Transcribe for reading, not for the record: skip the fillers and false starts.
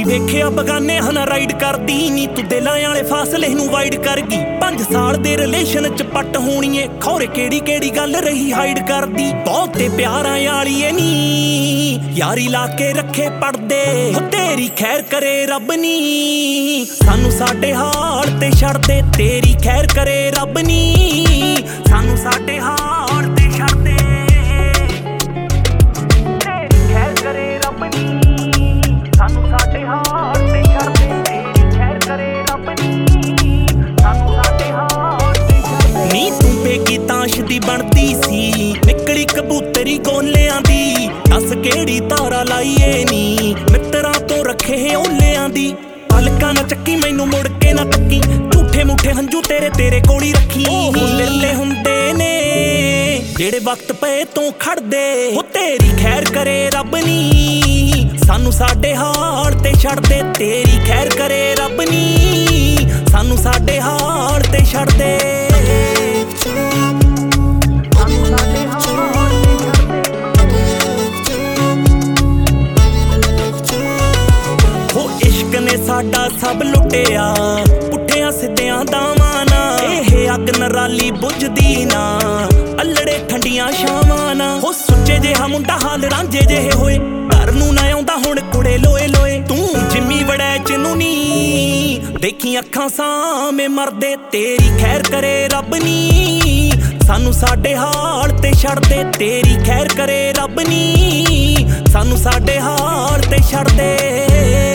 ਅੱਖੀ ਵੇਖਿਆ ਬਗਾਨੇ ਹਨਾ ਰਾਈਡ ਕਰਦੀ ਨੀ ਤੂੰ ਦਿਲਾਂ ਵਾਲੇ ਫਾਸਲੇ ਨੂੰ ਵਾਈਡ ਕਰ ਗਈ 5 ਸਾਲ ਦੇ ਰਿਲੇਸ਼ਨ ਚ ਪੱਟ ਹੋਣੀਏ ਖੌਰੇ ਕਿਹੜੀ ਗੱਲ ਰਹੀ ਹਾਈਡ ਕਰਦੀ ਬਹੁਤੇ ਪਿਆਰਾਂ ਵਾਲੀਏ ਨੀ ਯਾਰੀ ਲਾ ਕੇ ਰੱਖੇ ਪੜਦੇ ਤੇਰੀ ਖੈਰ ਕਰੇ ਰੱਬ ਨੀ ਸਾਨੂੰ ਸਾਡੇ ਹਾਲ ਤੇ ਛੱਡ ਦੇ ਤੇਰੀ ਖੈਰ ਕਰੇ ਰੱਬ ਨੀ ਸਾਨੂੰ ਸਾਡੇ ਹਾਲ ਤੇ ਛੱਡ ਦੇ ਤੇਰੀ ਖੈਰ ਕਰੇ ਰੱਬ ਨੀ ਸਾਨੂੰ ਸਾਡੇ ਹਾਲ ਤੇ ਛੱਡ ਦੇ ਤੇਰੀ ਖੈਰ ਕਰੇ ਰੱਬ ਨੀ ਸਾਨੂੰ ਸਾਡੇ ਹਾਲ ਤੇ ਛੱਡ ਦੇ ਨੀ ਤੂੰ ਬੇਗੀ ਤਾਸ਼ ਦੀ ਬਣਦੀ ਸੀ ਨਿਕਲੀ ਕਬੂਤਰੀ ਗੋਲਿਆਂ ਦੀ ਦੱਸ ਕਿਹੜੀ ਤਾਰਾ ਲਾਈਏ ਨੀ ਮਿੱਤਰਾਂ ਤੋਂ ਰੱਖੇ ਓਲਿਆਂ ਦੀ ਪਲਕਾਂ ਨਾ ਚੱਕੀ ਮੈਨੂੰ ਮੁੜ ਕੇ ਨਾ ਤੱਕੀ ਝੂਠੇ ਮੁੱਠੇ ਹੰਝੂ ਤੇਰੇ ਕੋਲ ਹੀ ਰੱਖੀ ਲਿਰਲੇ ਹੁੰਦੇ ਨੇ ਜਿਹੜੇ ਵਕਤ ਪਏ ਤੋਂ ਖੜਦੇ ਉਹ ਤੇਰੀ ਖੈਰ ਕਰੇ ਰੱਬ ਨੀ ਸਾਨੂੰ ਸਾਡੇ ਹਾਲ ਤੇ ਛੱਡ ਦੇ ਤੇਰੀ ਖੈਰ ਕਰੇ ਰੱਬ ਨੀ ਸਾਨੂੰ ਸਾਡੇ ਹਾਲ ਤੇ ਛੱਡ ਦੇ ਨੇ ਸਾਡਾ ਸਭ ਲੁੱਟਿਆ ਪੁੱਠਿਆਂ ਸਿੱਧਿਆਂ ਦਾਵਾਂ ਨਾ ਇਹ ਅੱਗ ਨਰਾਲੀ ਬੁਝਦੀ ਨਾ ਅਲੜੇ ਠੰਡੀਆਂ ਛਾਵਾਂ ਨਾ ਉਹ ਸੁੱਚੇ ਜਿਹਾ ਮੁੰਡਾ ਹਾਲ ਰਾਂਝੇ ਜਿਹੇ ਹੋਏ ਘਰ ਨੂੰ ਨਾ ਆਉਂਦਾ ਹੁਣ ਕੁੜੇ ਲੋਏ ਤੂੰ ਜਿੰਮੀ ਵੜੈਚ ਨੂੰ ਨੀ ਦੇਖੀ ਅੱਖਾਂ ਸਾਹਮਣੇ ਮਰਦੇ ਤੇਰੀ ਖੈਰ ਕਰੇ ਰੱਬ ਨੀ ਸਾਨੂੰ ਸਾਡੇ ਹਾਲ ਤੇ ਛੱਡ ਦੇ ਤੇਰੀ ਖੈਰ ਕਰੇ ਰੱਬ ਨੀ ਸਾਨੂੰ ਸਾਡੇ ਹਾਲ ਤੇ ਛੱਡ ਦੇ